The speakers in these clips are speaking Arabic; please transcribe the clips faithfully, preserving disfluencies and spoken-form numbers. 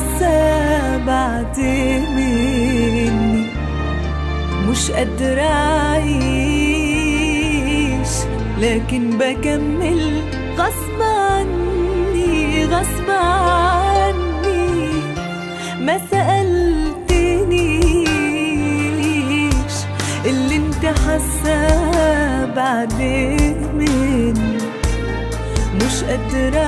حاسة بعد مني مش قادرة أعيش، لكن بكمل غصب عني غصب عني. ما سألتنيش اللي انت حاسة بعد مني مش قادرة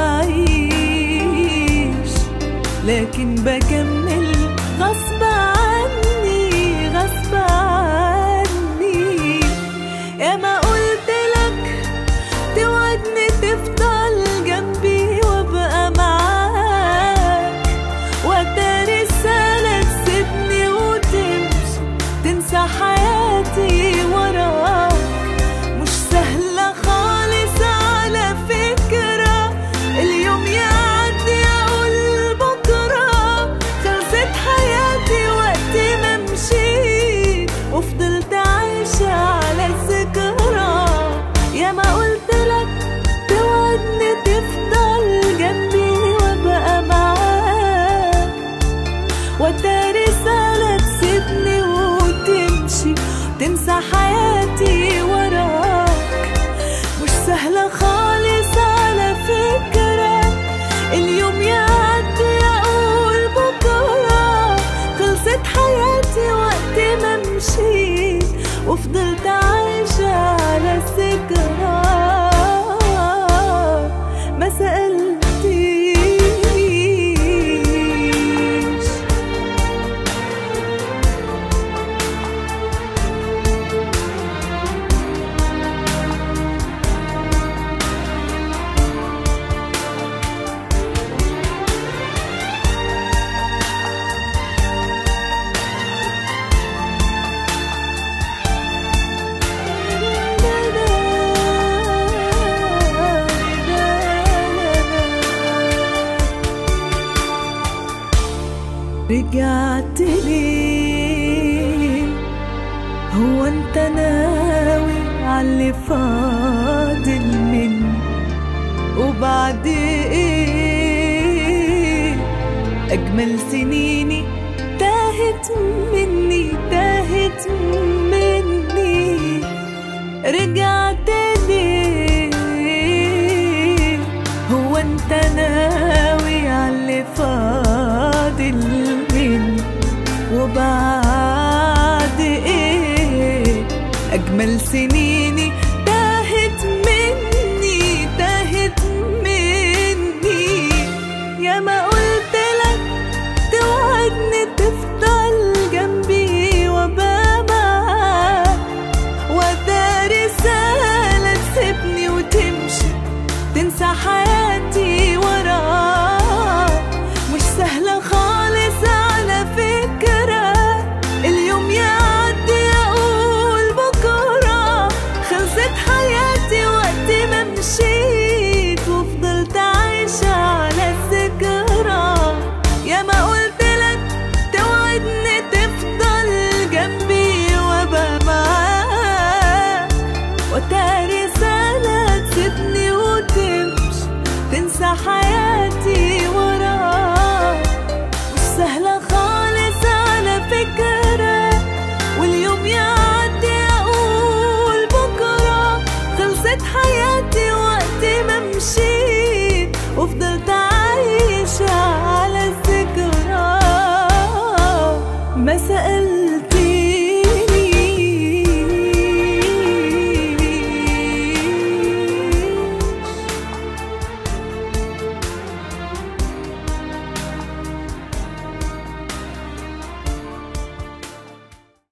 أعيش، لكن بكمل غصب عني غصب عني. يا ما قلتلك توعدني تفضل جنبي وابقى معاك، وقتها رسالة تسيبني وتمشي تنسى حياتي وراك. مش سهلة خالص على فكرة اليوم يعدي أقول بكرة خلصت حياتي وقت ما مشيت وفضلت عايشة على الذكرى. يا ما قلتلك توعدني تفضل جنبي وابقى معاك، وقتها رسالة تسيبني وتمشي تنسى حياتي وراك. مش سهلة خالص على فكرة اليوم يعدي أقول بكرة خلصت حياتي وقت ما مشيت وفضلت عايشة على الذكرى. ما سألتيش رجعت ليه؟ هو انت ناوي عاللي فاضل مني؟ وبعد ايه اجمل سنيني تاهت مني تاهت مني. رجعت ليه؟ هو انت ناوي